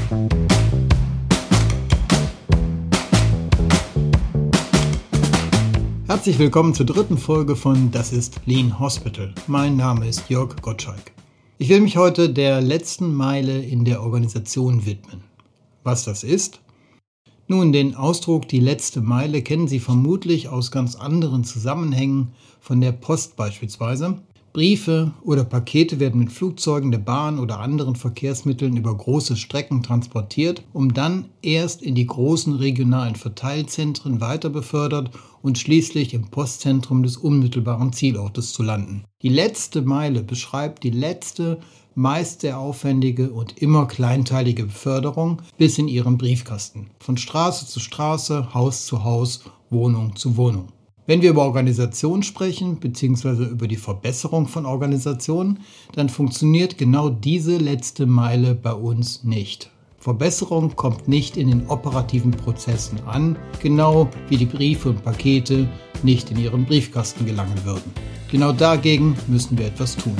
Herzlich willkommen zur dritten Folge von Das ist Lean Hospital. Mein Name ist Jörg Gottschalk. Ich will mich heute der letzten Meile in der Organisation widmen. Was das ist? Nun, den Ausdruck die letzte Meile kennen Sie vermutlich aus ganz anderen Zusammenhängen, von der Post beispielsweise. Briefe oder Pakete werden mit Flugzeugen, der Bahn oder anderen Verkehrsmitteln über große Strecken transportiert, um dann erst in die großen regionalen Verteilzentren weiter befördert und schließlich im Postzentrum des unmittelbaren Zielortes zu landen. Die letzte Meile beschreibt die letzte, meist sehr aufwendige und immer kleinteilige Beförderung bis in Ihren Briefkasten. Von Straße zu Straße, Haus zu Haus, Wohnung zu Wohnung. Wenn wir über Organisation sprechen, beziehungsweise über die Verbesserung von Organisationen, dann funktioniert genau diese letzte Meile bei uns nicht. Verbesserung kommt nicht in den operativen Prozessen an, genau wie die Briefe und Pakete nicht in Ihren Briefkasten gelangen würden. Genau dagegen müssen wir etwas tun.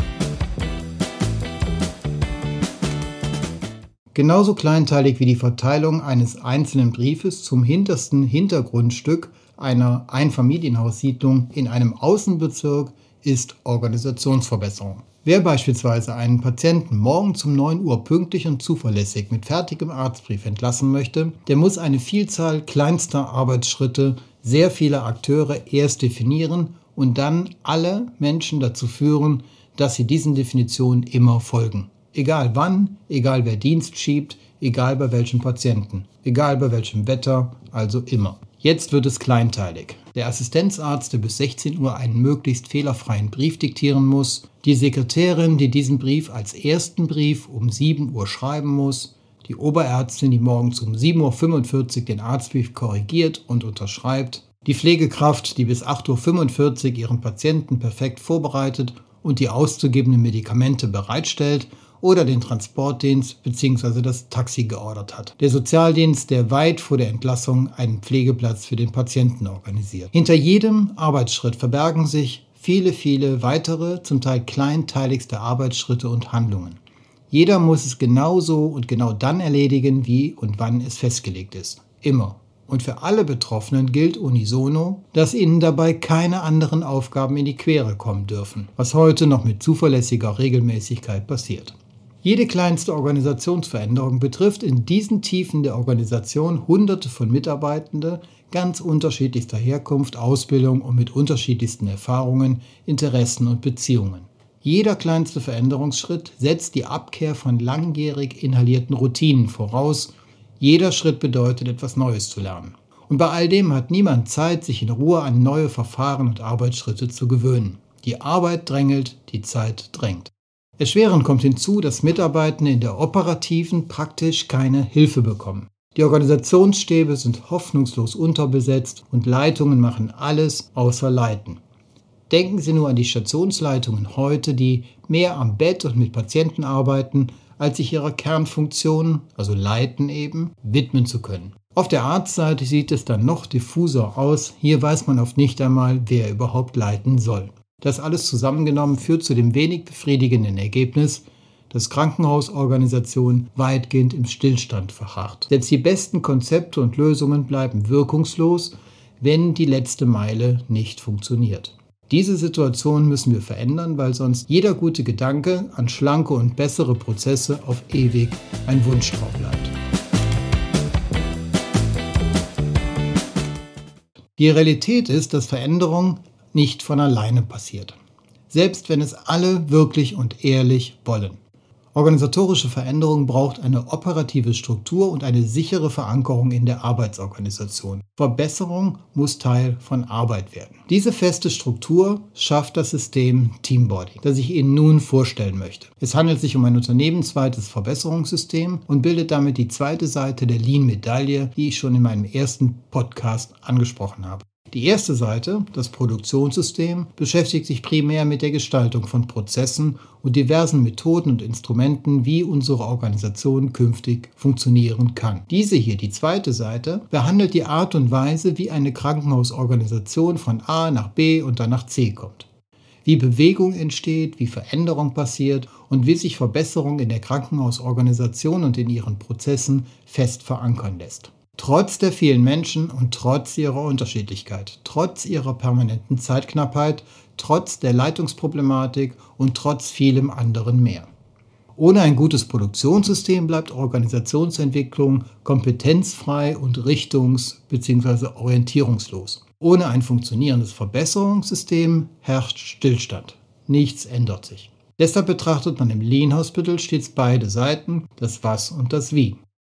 Genauso kleinteilig wie die Verteilung eines einzelnen Briefes zum hintersten Hintergrundstück einer Einfamilienhaussiedlung in einem Außenbezirk ist Organisationsverbesserung. Wer beispielsweise einen Patienten morgens um 9 Uhr pünktlich und zuverlässig mit fertigem Arztbrief entlassen möchte, der muss eine Vielzahl kleinster Arbeitsschritte sehr vieler Akteure erst definieren und dann alle Menschen dazu führen, dass sie diesen Definitionen immer folgen. Egal wann, egal wer Dienst schiebt, egal bei welchem Patienten, egal bei welchem Wetter, also immer. Jetzt wird es kleinteilig. Der Assistenzarzt, der bis 16 Uhr einen möglichst fehlerfreien Brief diktieren muss, die Sekretärin, die diesen Brief als ersten Brief um 7 Uhr schreiben muss, die Oberärztin, die morgens um 7.45 Uhr den Arztbrief korrigiert und unterschreibt, die Pflegekraft, die bis 8.45 Uhr ihren Patienten perfekt vorbereitet und die auszugebenden Medikamente bereitstellt oder den Transportdienst bzw. das Taxi geordert hat. Der Sozialdienst, der weit vor der Entlassung einen Pflegeplatz für den Patienten organisiert. Hinter jedem Arbeitsschritt verbergen sich viele weitere, zum Teil kleinteiligste Arbeitsschritte und Handlungen. Jeder muss es genauso und genau dann erledigen, wie und wann es festgelegt ist. Immer. Und für alle Betroffenen gilt unisono, dass ihnen dabei keine anderen Aufgaben in die Quere kommen dürfen, was heute noch mit zuverlässiger Regelmäßigkeit passiert. Jede kleinste Organisationsveränderung betrifft in diesen Tiefen der Organisation Hunderte von Mitarbeitenden ganz unterschiedlichster Herkunft, Ausbildung und mit unterschiedlichsten Erfahrungen, Interessen und Beziehungen. Jeder kleinste Veränderungsschritt setzt die Abkehr von langjährig inhalierten Routinen voraus. Jeder Schritt bedeutet, etwas Neues zu lernen. Und bei all dem hat niemand Zeit, sich in Ruhe an neue Verfahren und Arbeitsschritte zu gewöhnen. Die Arbeit drängelt, die Zeit drängt. Erschwerend kommt hinzu, dass Mitarbeitende in der operativen praktisch keine Hilfe bekommen. Die Organisationsstäbe sind hoffnungslos unterbesetzt und Leitungen machen alles außer leiten. Denken Sie nur an die Stationsleitungen heute, die mehr am Bett und mit Patienten arbeiten, als sich ihrer Kernfunktion, also leiten eben, widmen zu können. Auf der Arztseite sieht es dann noch diffuser aus. Hier weiß man oft nicht einmal, wer überhaupt leiten soll. Das alles zusammengenommen führt zu dem wenig befriedigenden Ergebnis, dass Krankenhausorganisationen weitgehend im Stillstand verharrt. Selbst die besten Konzepte und Lösungen bleiben wirkungslos, wenn die letzte Meile nicht funktioniert. Diese Situation müssen wir verändern, weil sonst jeder gute Gedanke an schlanke und bessere Prozesse auf ewig ein Wunschtraum bleibt. Die Realität ist, dass Veränderung nicht von alleine passiert. Selbst wenn es alle wirklich und ehrlich wollen. Organisatorische Veränderung braucht eine operative Struktur und eine sichere Verankerung in der Arbeitsorganisation. Verbesserung muss Teil von Arbeit werden. Diese feste Struktur schafft das System Teamboarding, das ich Ihnen nun vorstellen möchte. Es handelt sich um ein unternehmensweites Verbesserungssystem und bildet damit die zweite Seite der Lean-Medaille, die ich schon in meinem ersten Podcast angesprochen habe. Die erste Seite, das Produktionssystem, beschäftigt sich primär mit der Gestaltung von Prozessen und diversen Methoden und Instrumenten, wie unsere Organisation künftig funktionieren kann. Diese hier, die zweite Seite, behandelt die Art und Weise, wie eine Krankenhausorganisation von A nach B und dann nach C kommt. wie Bewegung entsteht, wie Veränderung passiert und wie sich Verbesserung in der Krankenhausorganisation und in ihren Prozessen fest verankern lässt. Trotz der vielen Menschen und trotz ihrer Unterschiedlichkeit, trotz ihrer permanenten Zeitknappheit, trotz der Leitungsproblematik und trotz vielem anderen mehr. Ohne ein gutes Produktionssystem bleibt Organisationsentwicklung kompetenzfrei und richtungs- bzw. orientierungslos. Ohne ein funktionierendes Verbesserungssystem herrscht Stillstand. Nichts ändert sich. Deshalb betrachtet man im Lean Hospital stets beide Seiten, das Was und das Wie.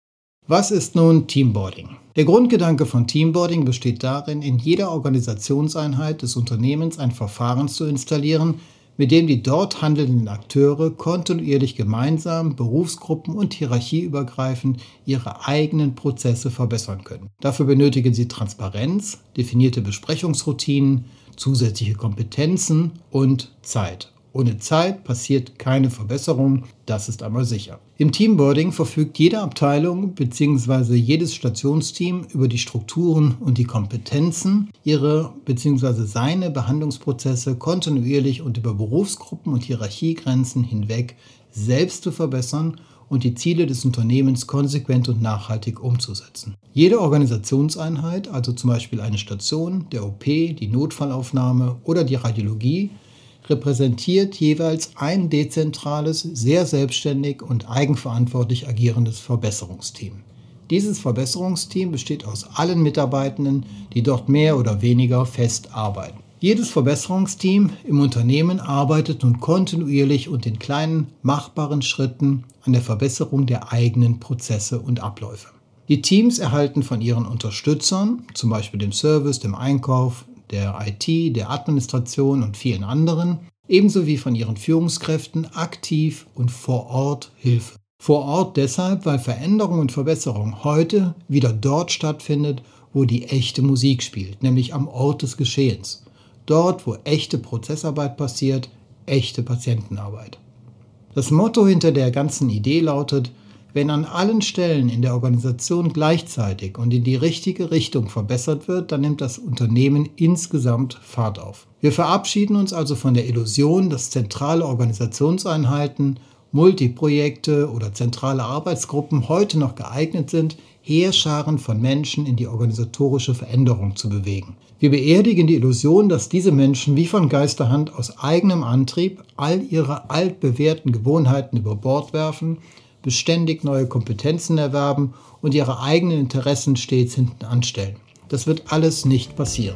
Was ist nun Teamboarding? Der Grundgedanke von Teamboarding besteht darin, in jeder Organisationseinheit des Unternehmens ein Verfahren zu installieren, mit dem die dort handelnden Akteure kontinuierlich gemeinsam, berufsgruppen- und hierarchieübergreifend ihre eigenen Prozesse verbessern können. Dafür benötigen sie Transparenz, definierte Besprechungsroutinen, zusätzliche Kompetenzen und Zeit. Ohne Zeit passiert keine Verbesserung, das ist einmal sicher. Im Teamboarding verfügt jede Abteilung bzw. jedes Stationsteam über die Strukturen und die Kompetenzen, ihre bzw. seine Behandlungsprozesse kontinuierlich und über Berufsgruppen und Hierarchiegrenzen hinweg selbst zu verbessern und die Ziele des Unternehmens konsequent und nachhaltig umzusetzen. Jede Organisationseinheit, also zum Beispiel eine Station, der OP, die Notfallaufnahme oder die Radiologie, repräsentiert jeweils ein dezentrales, sehr selbstständig und eigenverantwortlich agierendes Verbesserungsteam. Dieses Verbesserungsteam besteht aus allen Mitarbeitenden, die dort mehr oder weniger fest arbeiten. Jedes Verbesserungsteam im Unternehmen arbeitet nun kontinuierlich und in kleinen, machbaren Schritten an der Verbesserung der eigenen Prozesse und Abläufe. Die Teams erhalten von ihren Unterstützern, zum Beispiel dem Service, dem Einkauf, der IT, der Administration und vielen anderen, ebenso wie von ihren Führungskräften aktiv und vor Ort Hilfe. Vor Ort deshalb, weil Veränderung und Verbesserung heute wieder dort stattfindet, wo die echte Musik spielt, nämlich am Ort des Geschehens. Dort, wo echte Prozessarbeit passiert, echte Patientenarbeit. Das Motto hinter der ganzen Idee lautet: Wenn an allen Stellen in der Organisation gleichzeitig und in die richtige Richtung verbessert wird, dann nimmt das Unternehmen insgesamt Fahrt auf. Wir verabschieden uns also von der Illusion, dass zentrale Organisationseinheiten, Multiprojekte oder zentrale Arbeitsgruppen heute noch geeignet sind, Heerscharen von Menschen in die organisatorische Veränderung zu bewegen. Wir beerdigen die Illusion, dass diese Menschen wie von Geisterhand aus eigenem Antrieb all ihre altbewährten Gewohnheiten über Bord werfen, beständig neue Kompetenzen erwerben und ihre eigenen Interessen stets hinten anstellen. Das wird alles nicht passieren.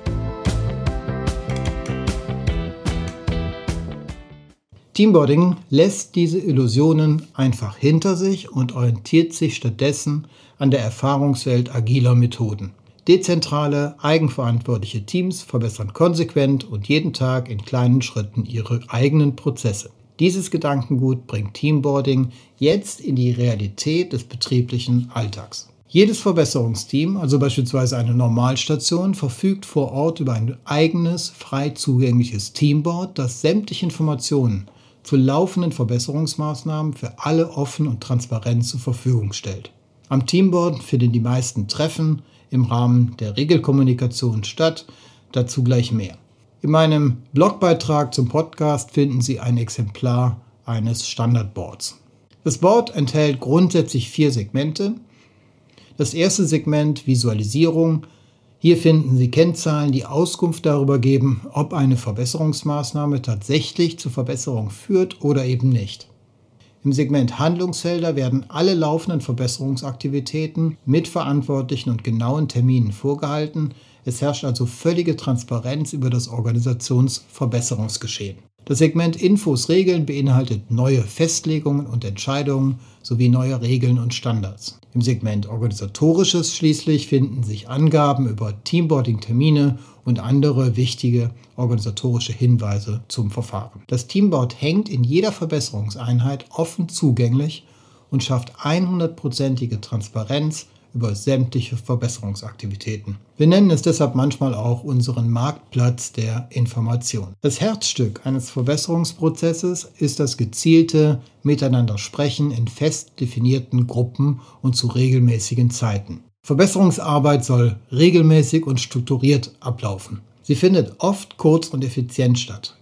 Teamboarding lässt diese Illusionen einfach hinter sich und orientiert sich stattdessen an der Erfahrungswelt agiler Methoden. Dezentrale, eigenverantwortliche Teams verbessern konsequent und jeden Tag in kleinen Schritten ihre eigenen Prozesse. Dieses Gedankengut bringt Teamboarding jetzt in die Realität des betrieblichen Alltags. Jedes Verbesserungsteam, also beispielsweise eine Normalstation, verfügt vor Ort über ein eigenes, frei zugängliches Teamboard, das sämtliche Informationen zu laufenden Verbesserungsmaßnahmen für alle offen und transparent zur Verfügung stellt. Am Teamboard finden die meisten Treffen im Rahmen der Regelkommunikation statt, dazu gleich mehr. In meinem Blogbeitrag zum Podcast finden Sie ein Exemplar eines Standardboards. Das Board enthält grundsätzlich 4 Segmente. Das erste Segment Visualisierung. Hier finden Sie Kennzahlen, die Auskunft darüber geben, ob eine Verbesserungsmaßnahme tatsächlich zur Verbesserung führt oder eben nicht. Im Segment Handlungsfelder werden alle laufenden Verbesserungsaktivitäten mit verantwortlichen und genauen Terminen vorgehalten. Es herrscht also völlige Transparenz über das Organisationsverbesserungsgeschehen. Das Segment Infos Regeln beinhaltet neue Festlegungen und Entscheidungen sowie neue Regeln und Standards. Im Segment Organisatorisches schließlich finden sich Angaben über Teamboarding-Termine und andere wichtige organisatorische Hinweise zum Verfahren. Das Teamboard hängt in jeder Verbesserungseinheit offen zugänglich und schafft 100%ige Transparenz über sämtliche Verbesserungsaktivitäten. Wir nennen es deshalb manchmal auch unseren Marktplatz der Information. Das Herzstück eines Verbesserungsprozesses ist das gezielte Miteinander-Sprechen in fest definierten Gruppen und zu regelmäßigen Zeiten. Verbesserungsarbeit soll regelmäßig und strukturiert ablaufen. Sie findet oft kurz und effizient statt.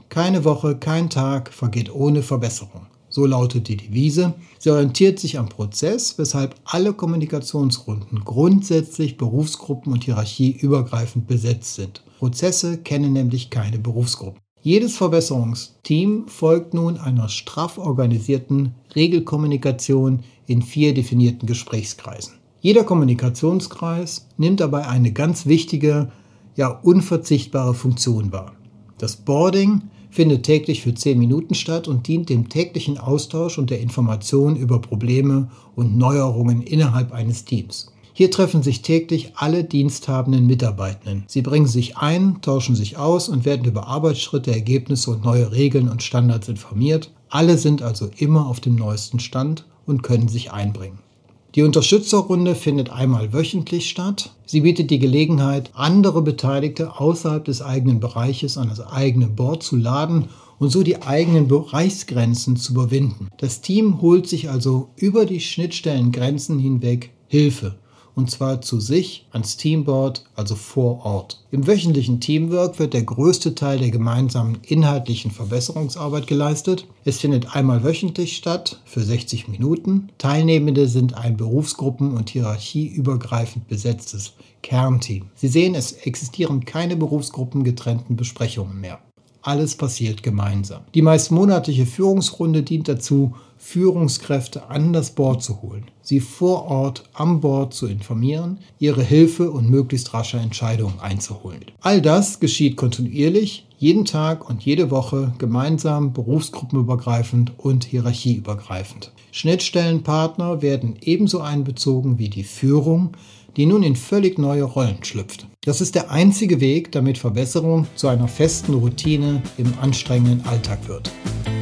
Keine Woche, kein Tag vergeht ohne Verbesserung. So lautet die Devise. Sie orientiert sich am Prozess, weshalb alle Kommunikationsrunden grundsätzlich berufsgruppen- und hierarchieübergreifend besetzt sind. Prozesse kennen nämlich keine Berufsgruppen. Jedes Verbesserungsteam folgt nun einer straff organisierten Regelkommunikation in 4 definierten Gesprächskreisen. Jeder Kommunikationskreis nimmt dabei eine ganz wichtige, ja unverzichtbare Funktion wahr. Das Boarding findet täglich für 10 Minuten statt und dient dem täglichen Austausch und der Information über Probleme und Neuerungen innerhalb eines Teams. Hier treffen sich täglich alle diensthabenden Mitarbeitenden. Sie bringen sich ein, tauschen sich aus und werden über Arbeitsschritte, Ergebnisse und neue Regeln und Standards informiert. Alle sind also immer auf dem neuesten Stand und können sich einbringen. Die Unterstützerrunde findet einmal wöchentlich statt. Sie bietet die Gelegenheit, andere Beteiligte außerhalb des eigenen Bereiches an das eigene Board zu laden und so die eigenen Bereichsgrenzen zu überwinden. Das Team holt sich also über die Schnittstellengrenzen hinweg Hilfe. Und zwar zu sich, ans Teamboard, also vor Ort. Im wöchentlichen Teamwork wird der größte Teil der gemeinsamen inhaltlichen Verbesserungsarbeit geleistet. Es findet einmal wöchentlich statt, für 60 Minuten. Teilnehmende sind ein berufsgruppen- und hierarchieübergreifend besetztes Kernteam. Sie sehen, es existieren keine berufsgruppengetrennten Besprechungen mehr. Alles passiert gemeinsam. Die meist monatliche Führungsrunde dient dazu, Führungskräfte an das Board zu holen, sie vor Ort am Board zu informieren, ihre Hilfe und möglichst rasche Entscheidungen einzuholen. All das geschieht kontinuierlich, jeden Tag und jede Woche gemeinsam, berufsgruppenübergreifend und hierarchieübergreifend. Schnittstellenpartner werden ebenso einbezogen wie die Führung, die nun in völlig neue Rollen schlüpft. Das ist der einzige Weg, damit Verbesserung zu einer festen Routine im anstrengenden Alltag wird.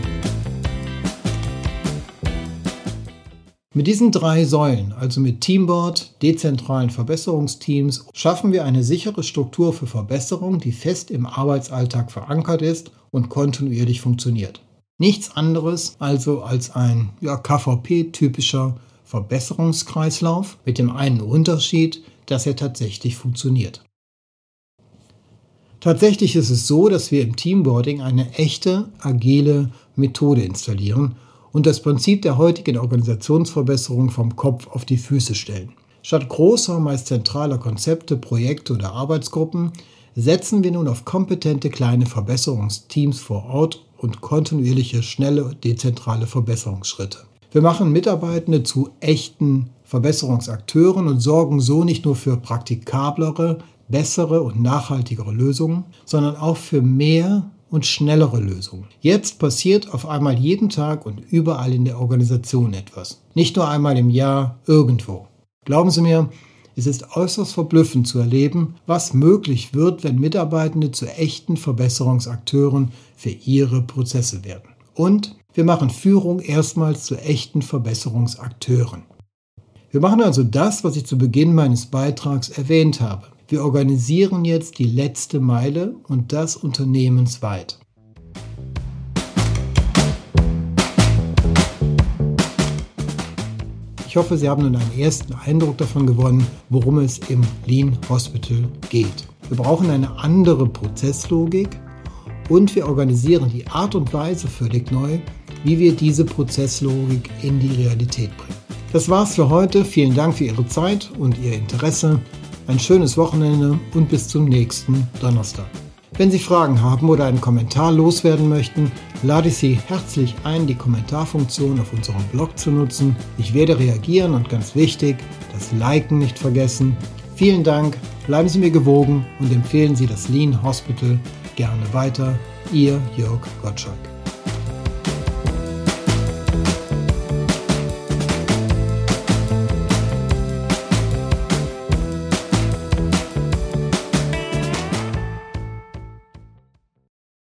Mit diesen 3 Säulen, also mit Teamboard, dezentralen Verbesserungsteams, schaffen wir eine sichere Struktur für Verbesserung, die fest im Arbeitsalltag verankert ist und kontinuierlich funktioniert. Nichts anderes also als ein KVP-typischer Verbesserungskreislauf mit dem einen Unterschied, dass er tatsächlich funktioniert. Tatsächlich ist es so, dass wir im Teamboarding eine echte, agile Methode installieren und das Prinzip der heutigen Organisationsverbesserung vom Kopf auf die Füße stellen. Statt großer, meist zentraler Konzepte, Projekte oder Arbeitsgruppen setzen wir nun auf kompetente kleine Verbesserungsteams vor Ort und kontinuierliche, schnelle, dezentrale Verbesserungsschritte. Wir machen Mitarbeitende zu echten Verbesserungsakteuren und sorgen so nicht nur für praktikablere, bessere und nachhaltigere Lösungen, sondern auch für mehr und schnellere Lösungen. Jetzt passiert auf einmal jeden Tag und überall in der Organisation etwas. Nicht nur einmal im Jahr irgendwo. Glauben Sie mir, es ist äußerst verblüffend zu erleben, was möglich wird, wenn Mitarbeitende zu echten Verbesserungsakteuren für ihre Prozesse werden. Und wir machen Führung erstmals zu echten Verbesserungsakteuren. Wir machen also das, was ich zu Beginn meines Beitrags erwähnt habe. Wir organisieren jetzt die letzte Meile und das unternehmensweit. Ich hoffe, Sie haben nun einen ersten Eindruck davon gewonnen, worum es im Lean Hospital geht. Wir brauchen eine andere Prozesslogik und wir organisieren die Art und Weise völlig neu, wie wir diese Prozesslogik in die Realität bringen. Das war's für heute. Vielen Dank für Ihre Zeit und Ihr Interesse. Ein schönes Wochenende und bis zum nächsten Donnerstag. Wenn Sie Fragen haben oder einen Kommentar loswerden möchten, lade ich Sie herzlich ein, die Kommentarfunktion auf unserem Blog zu nutzen. Ich werde reagieren und ganz wichtig, das Liken nicht vergessen. Vielen Dank, bleiben Sie mir gewogen und empfehlen Sie das Lean Hospital gerne weiter. Ihr Jörg Gottschalk.